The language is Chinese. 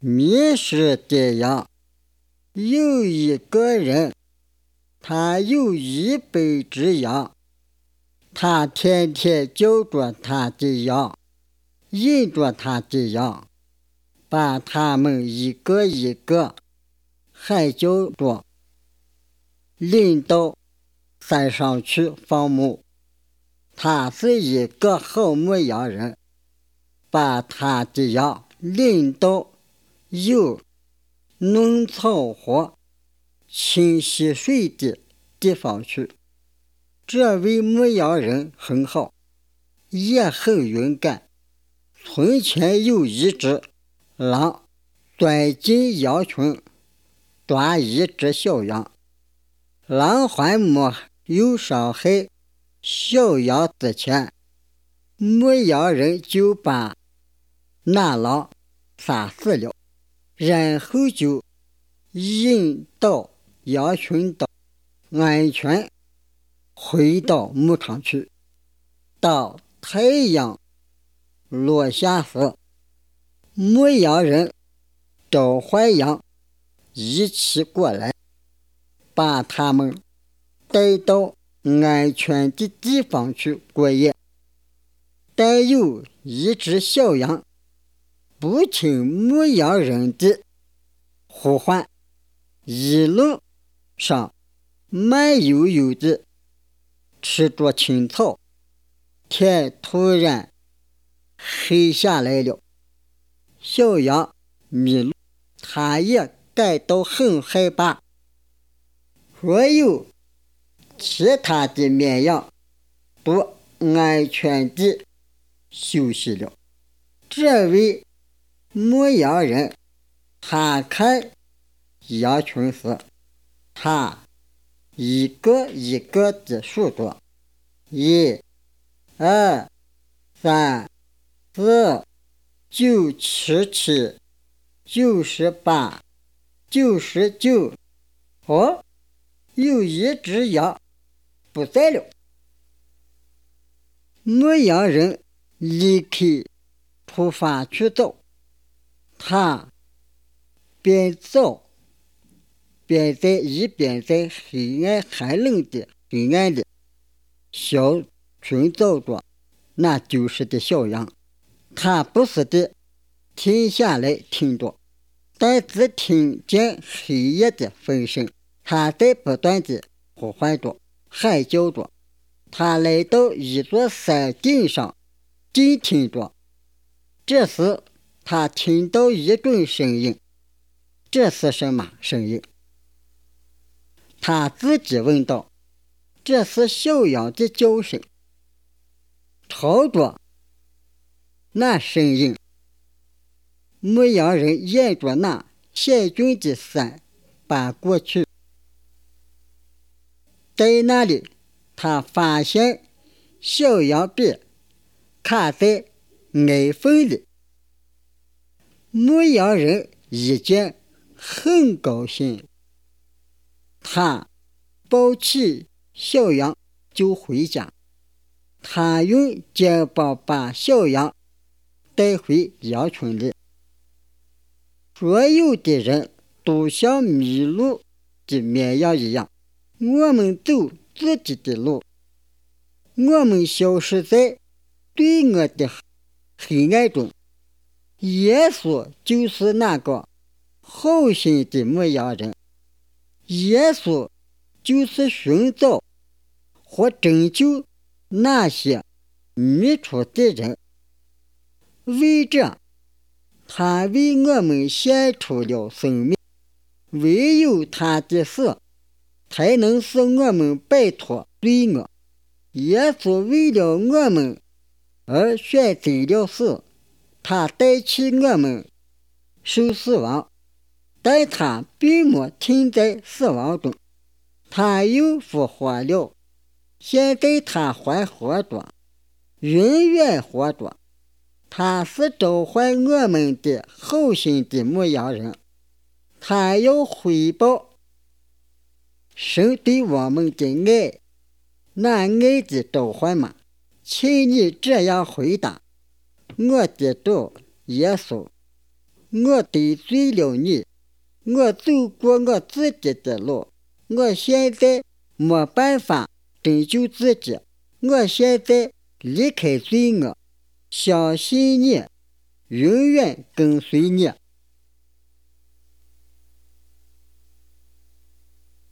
迷失的羊。有一个人，他有100只羊，他天天叫着他的羊，引着他的羊，把他们一个一个喊叫着领到山上去放牧。他是一个好牧羊人，把他的羊领到有弄草和清溪水的地方去。这位牧羊人很好，也很勇敢。从前有一只狼钻进羊群，抓一只小羊。狼还没有伤害小羊之前，牧羊人就把那狼杀死了，然后就引导羊群到安全回到牧场去。到太阳落下时，牧羊人召唤羊一起过来，把他们带到安全的地方去过夜。但有一只小羊不听牧羊人的呼唤，一路上慢悠悠地吃着青草。天突然黑下来了，小羊迷路，它也感到很害怕。所有其他的绵羊都安全地休息了。这位牧羊人，他看羊群时，他一个一个地数着，1、2、3、4、9、77、98、99。哦，有一只羊不在了。牧羊人立刻出发去找，他边走边一边在黑暗寒冷的黑暗里小寻找着那丢失的小羊。他不时地停下来听着，但只听见黑夜的风声。他在不断地呼唤着，喊叫着。他来到一座山顶上静听着。这时他听到一种声音，这是什么声音？他自己问道。这是小羊的叫声。朝着那声音，牧羊人沿着那险峻的山爬过去。在那里，他发现小羊被卡在矮缝里。牧羊人一见很高兴，他抱起小羊就回家。他用肩膀把小羊带回羊群里。所有的人都像迷路的绵羊一样，我们走自己的路，我们消失在罪恶的黑暗中。耶稣就是那个好心的牧羊人，耶稣就是寻找和拯救那些迷途的人。为这，他为我们献出了生命，唯有他的死才能使我们摆脱罪恶。耶稣为了我们而选择了死，他代替我们受死亡，但他并没停在死亡中，他又复活了。现在他还活着，永远活着。他是召唤我们的好心的牧羊人，他要回报神对我们的爱。那爱的召唤吗？请你这样回答：我的主耶稣， 我得罪了你，我走过我自己的路，我现在没办法拯救自己，我现在离开罪恶，相信你，永远跟随你。